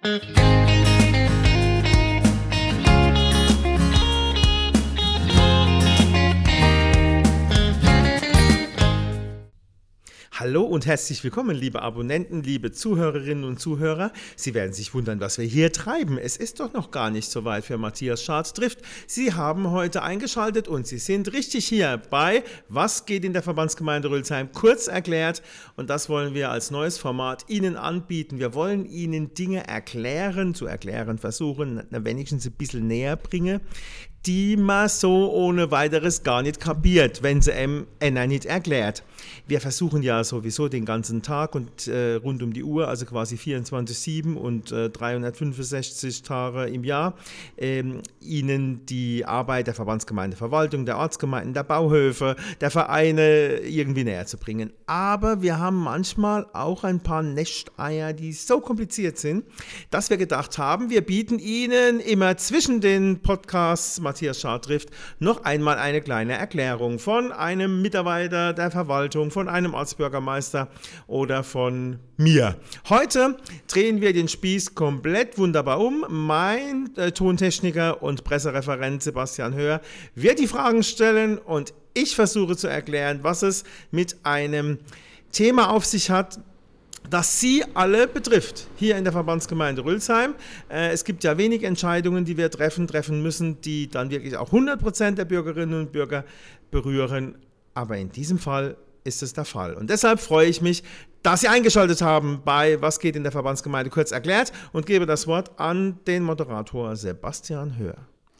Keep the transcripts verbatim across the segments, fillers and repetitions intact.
Hallo und herzlich willkommen, liebe Abonnenten, liebe Zuhörerinnen und Zuhörer. Sie werden sich wundern, was wir hier treiben. Es ist doch noch gar nicht so weit für Matthias Schardt trifft. Sie haben heute eingeschaltet und Sie sind richtig hier bei Was geht in der Verbandsgemeinde Rülsheim? Kurz erklärt. Und das wollen wir als neues Format Ihnen anbieten. Wir wollen Ihnen Dinge erklären, zu erklären versuchen, wenigstens ein bisschen näher bringen, die man so ohne weiteres gar nicht kapiert, wenn sie einem einer nicht erklärt. Wir versuchen ja sowieso den ganzen Tag und äh, rund um die Uhr, also quasi vierundzwanzig sieben und äh, dreihundertfünfundsechzig Tage im Jahr, ähm, Ihnen die Arbeit der Verbandsgemeindeverwaltung, der Ortsgemeinden, der Bauhöfe, der Vereine irgendwie näher zu bringen. Aber wir haben manchmal auch ein paar Nesteier, die so kompliziert sind, dass wir gedacht haben, wir bieten Ihnen immer zwischen den Podcasts Matthias Schardt trifft noch einmal eine kleine Erklärung von einem Mitarbeiter der Verwaltung, von einem Ortsbürgermeister oder von mir. Heute drehen wir den Spieß komplett wunderbar um. Mein äh, Tontechniker und Pressereferent Sebastian Höhr wird die Fragen stellen und ich versuche zu erklären, was es mit einem Thema auf sich hat, das Sie alle betrifft, hier in der Verbandsgemeinde Rülsheim. Äh, es gibt ja wenig Entscheidungen, die wir treffen, treffen müssen, die dann wirklich auch hundert Prozent der Bürgerinnen und Bürger berühren. Aber in diesem Fall ist es der Fall. Und deshalb freue ich mich, dass Sie eingeschaltet haben bei Was geht in der Verbandsgemeinde kurz erklärt und gebe das Wort an den Moderator Sebastian Höhr.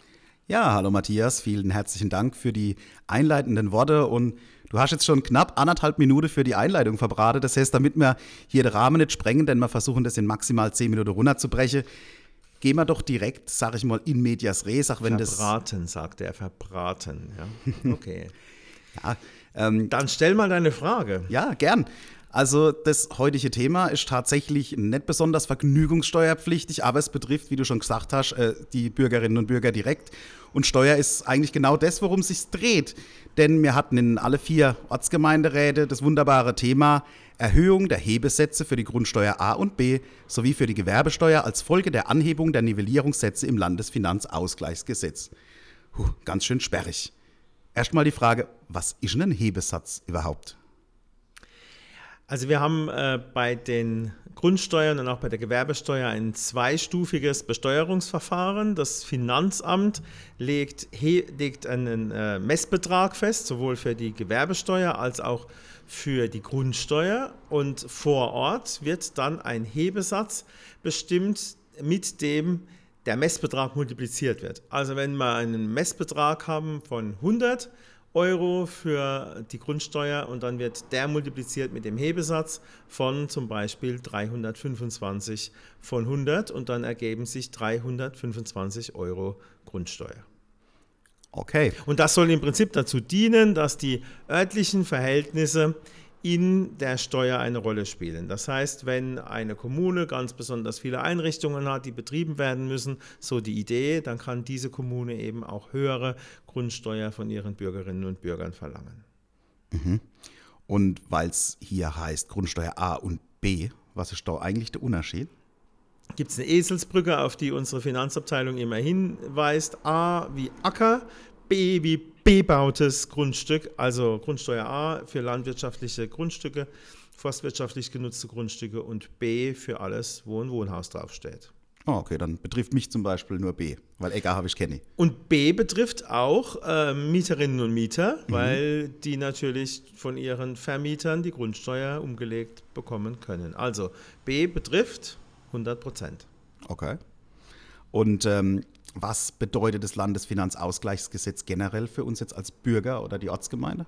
Ja, hallo Matthias, vielen herzlichen Dank für die einleitenden Worte und du hast jetzt schon knapp anderthalb Minuten für die Einleitung verbratet. Das heißt, damit wir hier den Rahmen nicht sprengen, denn wir versuchen das in maximal zehn Minuten runterzubrechen, gehen wir doch direkt, sag ich mal, in medias res. Auch wenn verbraten, das sagt er, verbraten. Ja, okay. ja, ähm, Dann stell mal deine Frage. Ja, gern. Also das heutige Thema ist tatsächlich nicht besonders vergnügungssteuerpflichtig, aber es betrifft, wie du schon gesagt hast, die Bürgerinnen und Bürger direkt. Und Steuer ist eigentlich genau das, worum es sich dreht. Denn wir hatten in alle vier Ortsgemeinderäte das wunderbare Thema Erhöhung der Hebesätze für die Grundsteuer A und B sowie für die Gewerbesteuer als Folge der Anhebung der Nivellierungssätze im Landesfinanzausgleichsgesetz. Puh, ganz schön sperrig. Erstmal die Frage, was ist denn ein Hebesatz überhaupt? Also wir haben äh, bei den Grundsteuern und auch bei der Gewerbesteuer ein zweistufiges Besteuerungsverfahren. Das Finanzamt legt, he, legt einen äh, Messbetrag fest, sowohl für die Gewerbesteuer als auch für die Grundsteuer. Und vor Ort wird dann ein Hebesatz bestimmt, mit dem der Messbetrag multipliziert wird. Also wenn wir einen Messbetrag haben von hundert Euro für die Grundsteuer und dann wird der multipliziert mit dem Hebesatz von zum Beispiel dreihundertfünfundzwanzig von hundert und dann ergeben sich dreihundertfünfundzwanzig Euro Grundsteuer. Okay. Und das soll im Prinzip dazu dienen, dass die örtlichen Verhältnisse in der Steuer eine Rolle spielen. Das heißt, wenn eine Kommune ganz besonders viele Einrichtungen hat, die betrieben werden müssen, so die Idee, dann kann diese Kommune eben auch höhere Grundsteuer von ihren Bürgerinnen und Bürgern verlangen. Mhm. Und weil es hier heißt Grundsteuer A und B, was ist da eigentlich der Unterschied? Gibt es eine Eselsbrücke, auf die unsere Finanzabteilung immer hinweist. A wie Acker, B wie bebautes Grundstück, also Grundsteuer A für landwirtschaftliche Grundstücke, forstwirtschaftlich genutzte Grundstücke und B für alles, wo ein Wohnhaus draufsteht. Oh, okay, dann betrifft mich zum Beispiel nur B, weil Äcker habe ich kenne. Und B betrifft auch äh, Mieterinnen und Mieter, Mhm. weil die natürlich von ihren Vermietern die Grundsteuer umgelegt bekommen können. Also B betrifft hundert Prozent. Okay. Und ähm, was bedeutet das Landesfinanzausgleichsgesetz generell für uns jetzt als Bürger oder die Ortsgemeinde?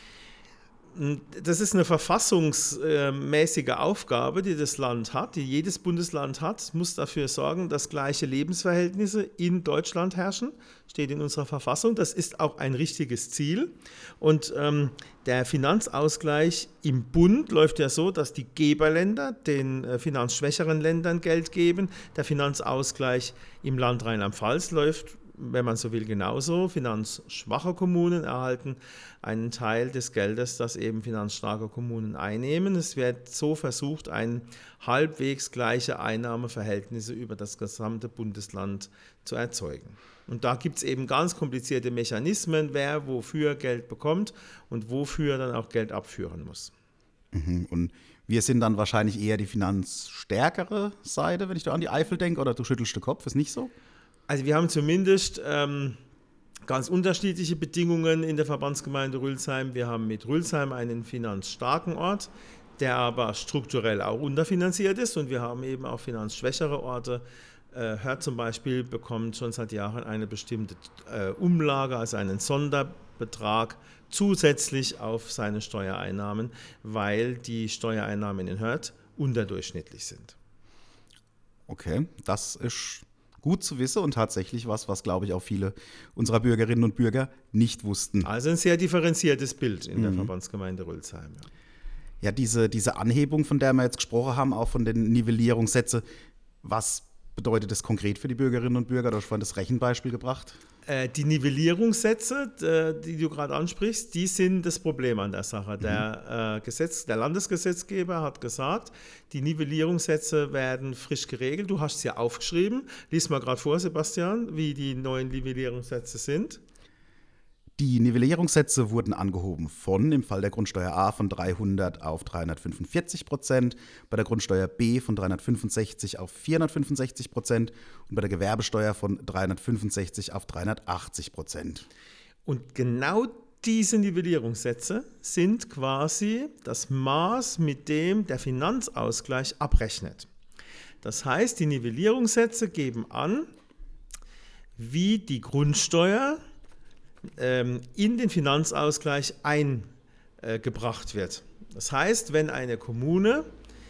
Das ist eine verfassungsmäßige Aufgabe, die das Land hat, die jedes Bundesland hat. Es muss dafür sorgen, dass gleiche Lebensverhältnisse in Deutschland herrschen. Steht in unserer Verfassung. Das ist auch ein richtiges Ziel. Und ähm, der Finanzausgleich im Bund läuft ja so, dass die Geberländer den äh, finanzschwächeren Ländern Geld geben. Der Finanzausgleich im Land Rheinland-Pfalz läuft wenn man so will, genauso. Finanzschwache Kommunen erhalten einen Teil des Geldes, das eben finanzstarke Kommunen einnehmen. Es wird so versucht, ein halbwegs gleiche Einnahmeverhältnisse über das gesamte Bundesland zu erzeugen. Und da gibt es eben ganz komplizierte Mechanismen, wer wofür Geld bekommt und wofür dann auch Geld abführen muss. Mhm. Und wir sind dann wahrscheinlich eher die finanzstärkere Seite, wenn ich da an die Eifel denke, oder du schüttelst den Kopf, ist nicht so? Also wir haben zumindest ähm, ganz unterschiedliche Bedingungen in der Verbandsgemeinde Rülsheim. Wir haben mit Rülsheim einen finanzstarken Ort, der aber strukturell auch unterfinanziert ist, und wir haben eben auch finanzschwächere Orte. Äh, Hörth zum Beispiel bekommt schon seit Jahren eine bestimmte äh, Umlage, also einen Sonderbetrag zusätzlich auf seine Steuereinnahmen, weil die Steuereinnahmen in Hörth unterdurchschnittlich sind. Okay, das ist gut zu wissen und tatsächlich was, was, glaube ich, auch viele unserer Bürgerinnen und Bürger nicht wussten. Also ein sehr differenziertes Bild in mhm. der Verbandsgemeinde Rülsheim. Ja, ja diese, diese Anhebung, von der wir jetzt gesprochen haben, auch von den Nivellierungssätzen, was bedeutet das konkret für die Bürgerinnen und Bürger? Du hast vorhin das Rechenbeispiel gebracht. Äh, die Nivellierungssätze, die du gerade ansprichst, die sind das Problem an der Sache. Der, äh, Gesetz, der Landesgesetzgeber hat gesagt, die Nivellierungssätze werden frisch geregelt. Du hast es ja aufgeschrieben. Lies mal gerade vor, Sebastian, wie die neuen Nivellierungssätze sind. Die Nivellierungssätze wurden angehoben von, im Fall der Grundsteuer A, von dreihundert auf dreihundertfünfundvierzig Prozent, bei der Grundsteuer B von dreihundertfünfundsechzig auf vierhundertfünfundsechzig Prozent und bei der Gewerbesteuer von dreihundertfünfundsechzig auf dreihundertachtzig Prozent. Und genau diese Nivellierungssätze sind quasi das Maß, mit dem der Finanzausgleich abrechnet. Das heißt, die Nivellierungssätze geben an, wie die Grundsteuer in den Finanzausgleich eingebracht wird. Das heißt, wenn eine Kommune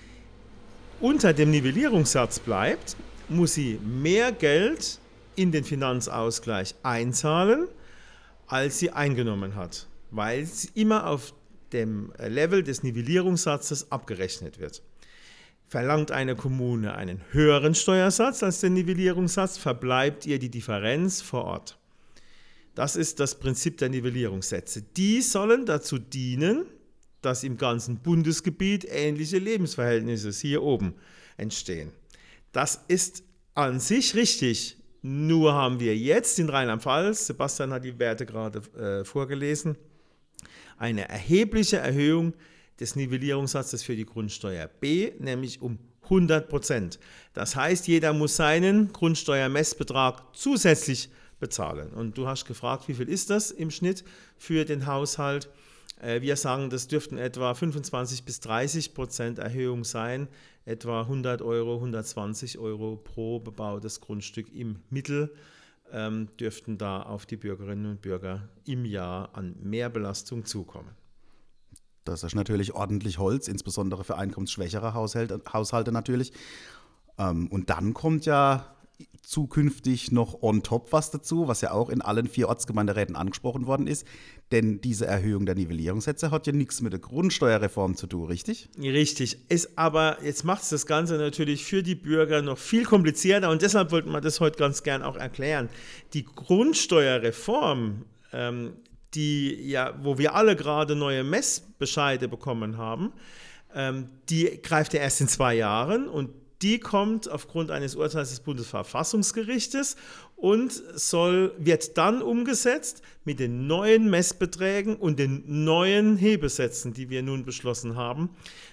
unter dem Nivellierungssatz bleibt, muss sie mehr Geld in den Finanzausgleich einzahlen, als sie eingenommen hat, weil sie immer auf dem Level des Nivellierungssatzes abgerechnet wird. Verlangt eine Kommune einen höheren Steuersatz als den Nivellierungssatz, verbleibt ihr die Differenz vor Ort. Das ist das Prinzip der Nivellierungssätze. Die sollen dazu dienen, dass im ganzen Bundesgebiet ähnliche Lebensverhältnisse hier oben entstehen. Das ist an sich richtig, nur haben wir jetzt in Rheinland-Pfalz, Sebastian hat die Werte gerade äh, vorgelesen, eine erhebliche Erhöhung des Nivellierungssatzes für die Grundsteuer B, nämlich um hundert Prozent. Das heißt, jeder muss seinen Grundsteuermessbetrag zusätzlich bezahlen. Und du hast gefragt, wie viel ist das im Schnitt für den Haushalt? Wir sagen, das dürften etwa fünfundzwanzig bis dreißig Prozent Erhöhung sein, etwa hundert Euro, hundertzwanzig Euro pro bebautes Grundstück im Mittel ähm, dürften da auf die Bürgerinnen und Bürger im Jahr an Mehrbelastung zukommen. Das ist natürlich ordentlich Holz, insbesondere für einkommensschwächere Haushalte, Haushalte natürlich. Ähm, und dann kommt ja zukünftig noch on top was dazu, was ja auch in allen vier Ortsgemeinderäten angesprochen worden ist. Denn diese Erhöhung der Nivellierungssätze hat ja nichts mit der Grundsteuerreform zu tun, richtig? Richtig. Ist aber, jetzt macht es das Ganze natürlich für die Bürger noch viel komplizierter und deshalb wollten wir das heute ganz gern auch erklären. Die Grundsteuerreform, ähm, die ja, wo wir alle gerade neue Messbescheide bekommen haben, ähm, die greift ja erst in zwei Jahren und die kommt aufgrund eines Urteils des Bundesverfassungsgerichtes und soll, wird dann umgesetzt mit den neuen Messbeträgen und den neuen Hebesätzen, die wir nun beschlossen haben.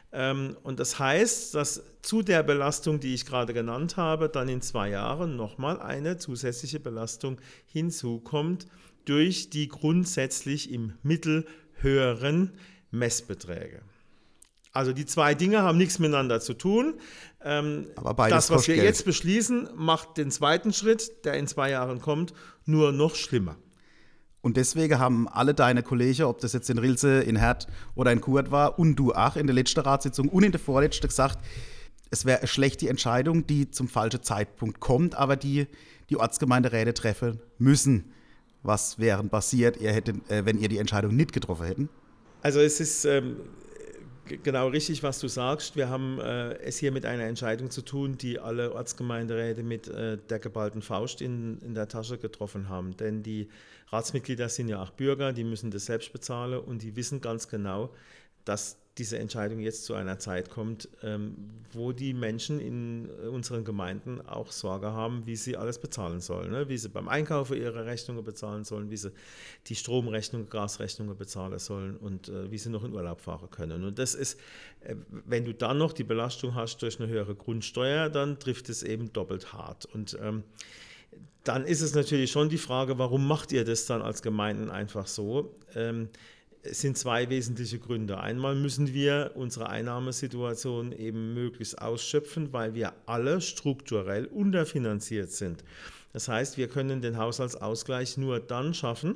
Und das heißt, dass zu der Belastung, die ich gerade genannt habe, dann in zwei Jahren nochmal eine zusätzliche Belastung hinzukommt durch die grundsätzlich im Mittel höheren Messbeträge. Also die zwei Dinge haben nichts miteinander zu tun. Ähm, Aber beides das, was wir Geld. jetzt beschließen, macht den zweiten Schritt, der in zwei Jahren kommt, nur noch schlimmer. Und deswegen haben alle deine Kollegen, ob das jetzt in Rilse, in Herd oder in Kurt war und du auch in der letzten Ratssitzung und in der vorletzten gesagt, es wäre eine schlechte Entscheidung, die zum falschen Zeitpunkt kommt, aber die die Ortsgemeinderäte treffen müssen. Was wäre passiert, ihr hättet, äh, wenn ihr die Entscheidung nicht getroffen hätten? Also es ist... Ähm, genau richtig, was du sagst. Wir haben äh, es hier mit einer Entscheidung zu tun, die alle Ortsgemeinderäte mit äh, der geballten Faust in, in der Tasche getroffen haben. Denn die Ratsmitglieder sind ja auch Bürger, die müssen das selbst bezahlen und die wissen ganz genau, dass diese Entscheidung jetzt zu einer Zeit kommt, ähm, wo die Menschen in unseren Gemeinden auch Sorge haben, wie sie alles bezahlen sollen, ne? Wie sie beim Einkaufen ihre Rechnungen bezahlen sollen, wie sie die Stromrechnung, Gasrechnungen bezahlen sollen und äh, wie sie noch in Urlaub fahren können. Und das ist, äh, wenn du dann noch die Belastung hast durch eine höhere Grundsteuer, dann trifft es eben doppelt hart. Und ähm, dann ist es natürlich schon die Frage, warum macht ihr das dann als Gemeinden einfach so? Ähm, Es sind zwei wesentliche Gründe. Einmal müssen wir unsere Einnahmesituation eben möglichst ausschöpfen, weil wir alle strukturell unterfinanziert sind. Das heißt, wir können den Haushaltsausgleich nur dann schaffen,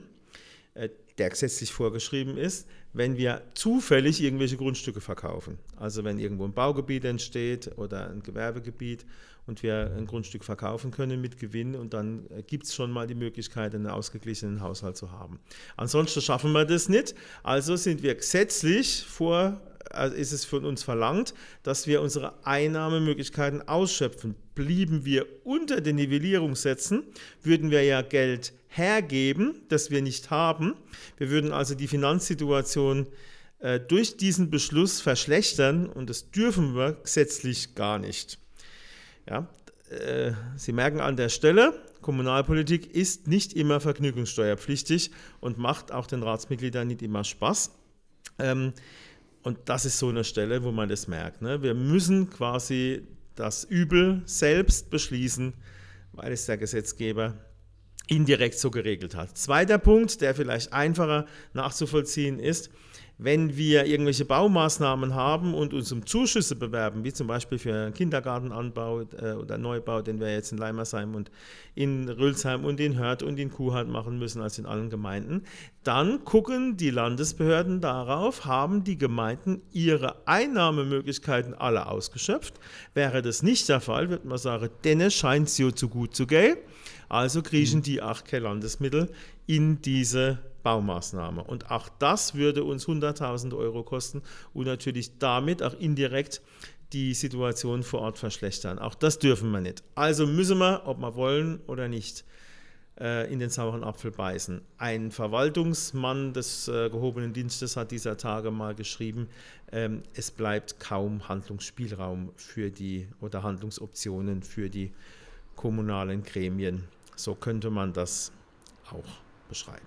der gesetzlich vorgeschrieben ist, wenn wir zufällig irgendwelche Grundstücke verkaufen. Also wenn irgendwo ein Baugebiet entsteht oder ein Gewerbegebiet und wir ein Grundstück verkaufen können mit Gewinn und dann gibt es schon mal die Möglichkeit, einen ausgeglichenen Haushalt zu haben. Ansonsten schaffen wir das nicht. Also sind wir gesetzlich vor, also ist es von uns verlangt, dass wir unsere Einnahmemöglichkeiten ausschöpfen. Blieben wir unter den Nivellierungssätzen, würden wir ja Geld hergeben, das wir nicht haben. Wir würden also die Finanzsituation äh, durch diesen Beschluss verschlechtern und das dürfen wir gesetzlich gar nicht. Ja, äh, Sie merken an der Stelle, Kommunalpolitik ist nicht immer vergnügungssteuerpflichtig und macht auch den Ratsmitgliedern nicht immer Spaß. Ähm, und das ist so eine Stelle, wo man das merkt. Ne? Wir müssen quasi das Übel selbst beschließen, weil es der Gesetzgeber indirekt so geregelt hat. Zweiter Punkt, der vielleicht einfacher nachzuvollziehen ist, wenn wir irgendwelche Baumaßnahmen haben und uns um Zuschüsse bewerben, wie zum Beispiel für einen Kindergartenanbau äh, oder Neubau, den wir jetzt in Leimersheim und in Rülsheim und in Hörth und in Kuhhardt machen müssen, als in allen Gemeinden, dann gucken die Landesbehörden darauf, haben die Gemeinden ihre Einnahmemöglichkeiten alle ausgeschöpft. Wäre das nicht der Fall, würde man sagen, denen scheint es ja zu gut zu gehen. Also kriechen die auch keine Landesmittel in diese Baumaßnahme. Und auch das würde uns hunderttausend Euro kosten und natürlich damit auch indirekt die Situation vor Ort verschlechtern. Auch das dürfen wir nicht. Also müssen wir, ob wir wollen oder nicht, in den sauren Apfel beißen. Ein Verwaltungsmann des äh, gehobenen Dienstes hat dieser Tage mal geschrieben, ähm, es bleibt kaum Handlungsspielraum für die oder Handlungsoptionen für die kommunalen Gremien. So könnte man das auch beschreiben.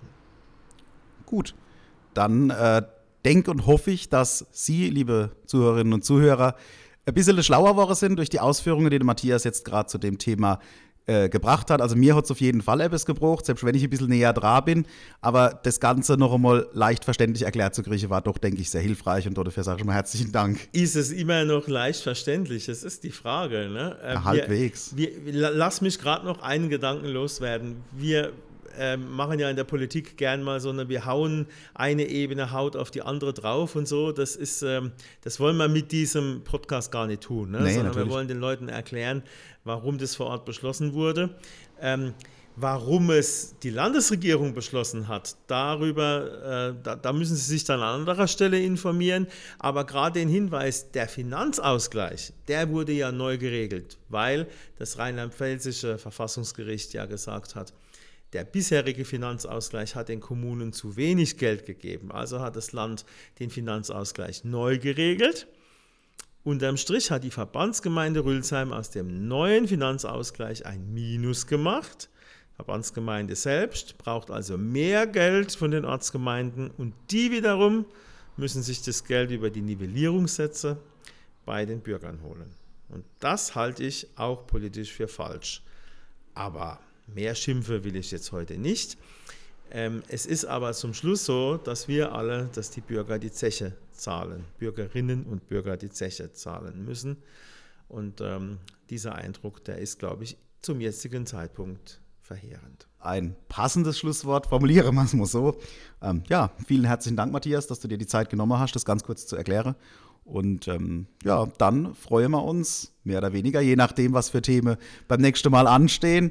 Gut, dann äh, denke und hoffe ich, dass Sie, liebe Zuhörerinnen und Zuhörer, ein bisschen schlauer geworden sind durch die Ausführungen, die der Matthias jetzt gerade zu dem Thema äh, gebracht hat. Also mir hat es auf jeden Fall etwas gebraucht, selbst wenn ich ein bisschen näher dran bin. Aber das Ganze noch einmal leicht verständlich erklärt zu kriegen, war doch, denke ich, sehr hilfreich. Und dafür sage ich mal herzlichen Dank. Ist es immer noch leicht verständlich? Das ist die Frage. Ne? Äh, ja, halbwegs. Wir, wir, lass mich gerade noch einen Gedanken loswerden. Wir Ähm, machen ja in der Politik gern mal so eine, wir hauen eine Ebene, haut auf die andere drauf und so. Das ist, ähm, das wollen wir mit diesem Podcast gar nicht tun, ne? Nee, sondern natürlich. wir wollen den Leuten erklären, warum das vor Ort beschlossen wurde. Ähm, warum es die Landesregierung beschlossen hat, darüber, äh, da, da müssen Sie sich dann an anderer Stelle informieren. Aber gerade den Hinweis, der Finanzausgleich, der wurde ja neu geregelt, weil das rheinland-pfälzische Verfassungsgericht ja gesagt hat, der bisherige Finanzausgleich hat den Kommunen zu wenig Geld gegeben. Also hat das Land den Finanzausgleich neu geregelt. Unterm Strich hat die Verbandsgemeinde Rülsheim aus dem neuen Finanzausgleich ein Minus gemacht. Die Verbandsgemeinde selbst braucht also mehr Geld von den Ortsgemeinden und die wiederum müssen sich das Geld über die Nivellierungssätze bei den Bürgern holen. Und das halte ich auch politisch für falsch. Aber mehr Schimpfe will ich jetzt heute nicht. Ähm, es ist aber zum Schluss so, dass wir alle, dass die Bürger die Zeche zahlen. Bürgerinnen und Bürger die Zeche zahlen müssen. Und ähm, dieser Eindruck, der ist, glaube ich, zum jetzigen Zeitpunkt verheerend. Ein passendes Schlusswort, formuliere wir es mal so. Ähm, ja, vielen herzlichen Dank, Matthias, dass du dir die Zeit genommen hast, das ganz kurz zu erklären. Und ähm, ja, dann freuen wir uns, mehr oder weniger, je nachdem, was für Themen beim nächsten Mal anstehen,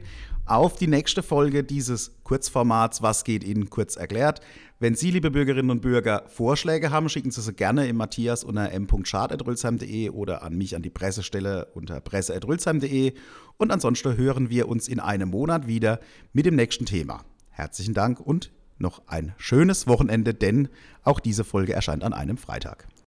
auf die nächste Folge dieses Kurzformats Was geht Ihnen kurz erklärt. Wenn Sie, liebe Bürgerinnen und Bürger, Vorschläge haben, schicken Sie sie gerne im Matthias unter m punkt schad at rülsheim punkt de oder an mich an die Pressestelle unter presse at rülsheim punkt de. Und ansonsten hören wir uns in einem Monat wieder mit dem nächsten Thema. Herzlichen Dank und noch ein schönes Wochenende, denn auch diese Folge erscheint an einem Freitag.